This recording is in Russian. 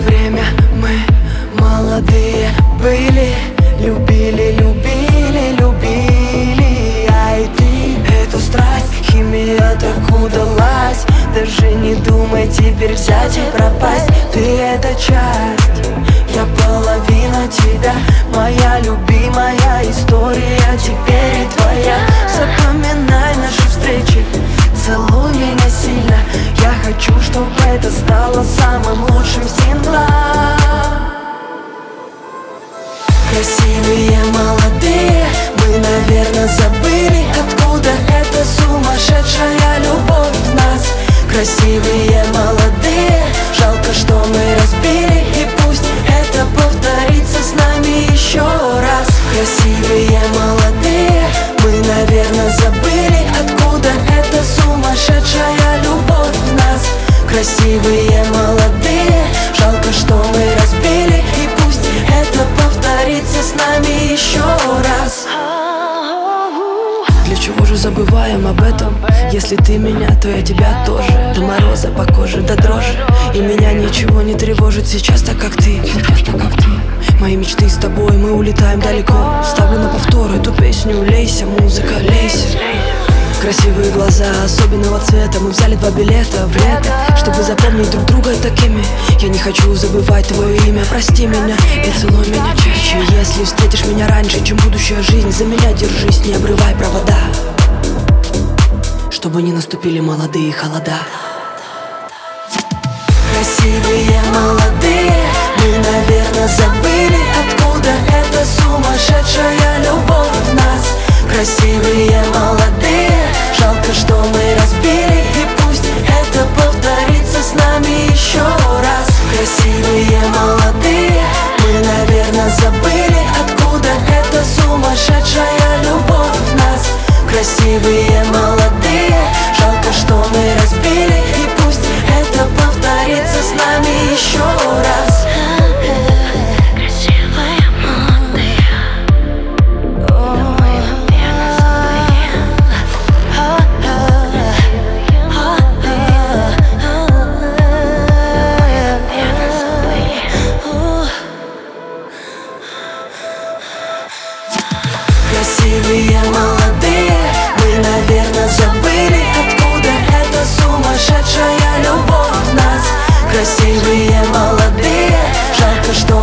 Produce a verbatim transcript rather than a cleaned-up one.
время мы молодые были, любили, любили, любили. Ай, ты, эту страсть, химия так удалась. Даже не думай теперь взять и пропасть. Ты это часть, я половина тебя. Моя любимая история теперь и твоя. Запоминай наши встречи, целуй меня сильно. Я хочу, чтобы это стало самым лучшим синглом. Красивые, молодые, мы, наверное, забыли, откуда эта сумасшедшая любовь в нас. Красивые, молодые, жалко, что мы разбили, и пусть это повторится с нами еще раз. Красивые, молодые, мы, наверное, забыли, откуда эта сумасшедшая любовь в нас. Красивые, молодые, жалко, что мы разбили, и пусть это повторится с нами еще раз. Для чего же забываем об этом? Если ты меня, то я тебя тоже. До мороза по коже, до дрожи. И меня ничего не тревожит сейчас так, как ты. Сейчас так, как ты. Мои мечты с тобой, мы улетаем далеко. Ставлю на повтор эту песню. Лейся, музыка, лейся. Красивые глаза особенного цвета. Мы взяли два билета в лето, чтобы запомнить друг друга такими. Я не хочу забывать твое имя. Прости меня и целуй меня чаще. Если встретишь меня раньше, чем будущая жизнь, за меня держись, не обрывай провода, чтобы не наступили молодые холода. Красивые, молодые, мы, наверное, забыли, откуда эта сумасшедшая любовь в нас. Красивые, молодые, жалко, что мы разбили, и пусть это повторится с нами еще раз. Красивые, молодые, мы, наверное, забыли, откуда эта сумасшедшая любовь в нас. Красивые, молодые, жалко, что мы разбили, и пусть это повторится с нами еще раз. Красивые, молодые, мы, наверное, забыли, откуда эта сумасшедшая любовь в нас. Красивые, молодые, жалко, что